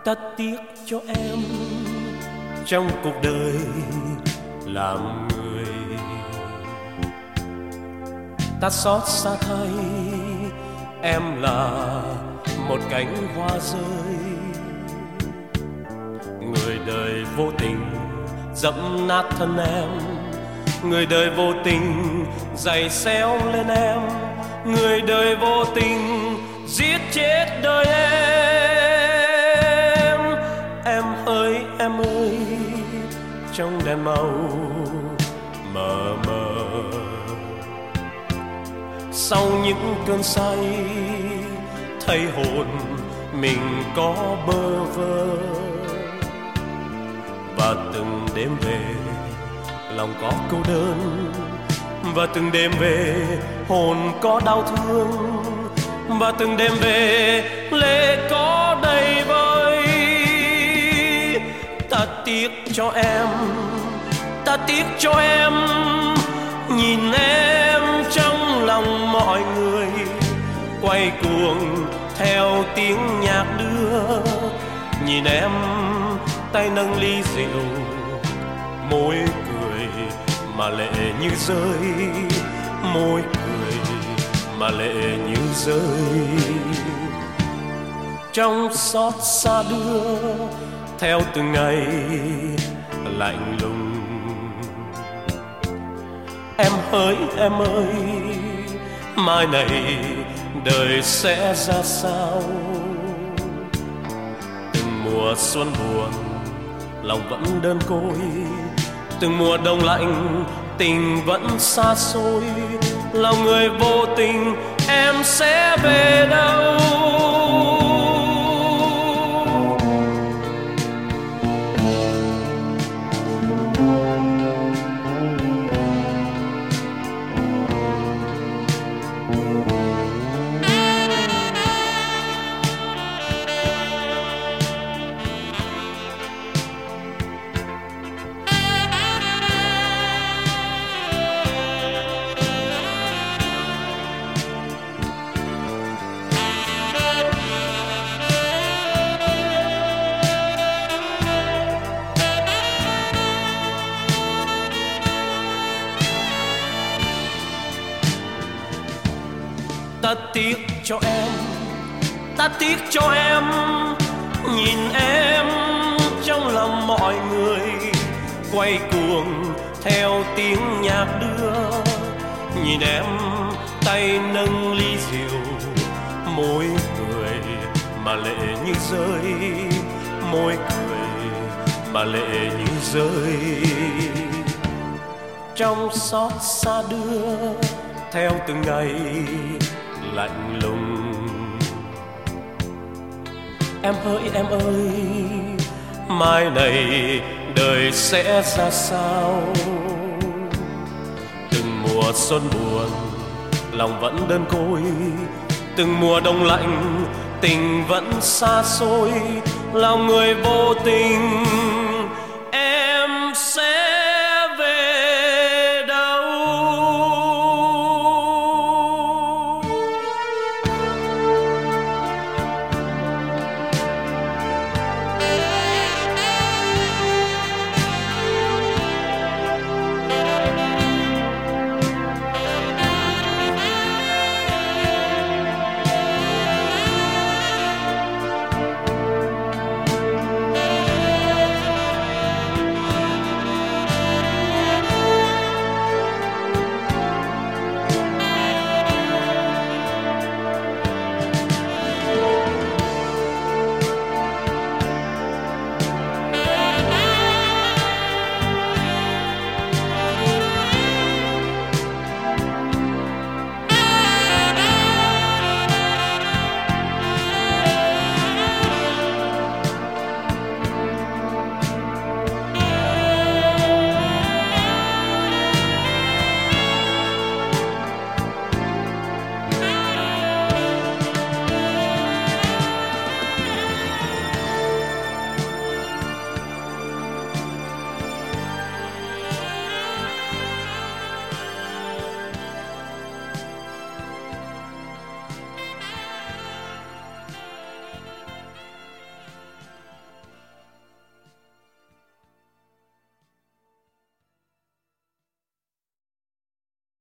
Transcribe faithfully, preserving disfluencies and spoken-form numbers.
ta tiếc cho em trong cuộc đời làm người. Ta xót xa thay em là một cánh hoa rơi, người đời vô tình dẫm nát thân em, người đời vô tình giày xéo lên em, người đời vô tình giết chết đời em. Em ơi em ơi, trong đèn màu mờ mờ, sau những cơn say thấy hồn mình có bơ vơ. Và từng đêm về lòng có cô đơn, và từng đêm về hồn có đau thương, và từng đêm về lệ có đầy vơi. Ta tiếc cho em, ta tiếc cho em, nhìn em trong lòng mọi người quay cuồng theo tiếng nhạc đưa. Nhìn em tay nâng ly rượu, môi cười mà lệ như rơi, môi cười mà lệ như rơi. Trong xót xa đưa theo từng ngày lạnh lùng. Em ơi em ơi, mai này đời sẽ ra sao? Từng mùa xuân buồn lòng vẫn đơn côi, từng mùa đông lạnh tình vẫn xa xôi. Lòng người vô tình em sẽ về đâu? Ta tiếc cho em, ta tiếc cho em, nhìn em trong lòng mọi người quay cuồng theo tiếng nhạc đưa. Nhìn em tay nâng ly rượu, môi cười mà lệ như rơi, môi cười mà lệ như rơi. Trong xót xa đưa theo từng ngày lạnh lùng. Em ơi em ơi, mai này đời sẽ ra sao? Từng mùa xuân buồn lòng vẫn đơn côi, từng mùa đông lạnh tình vẫn xa xôi. Lòng người vô tình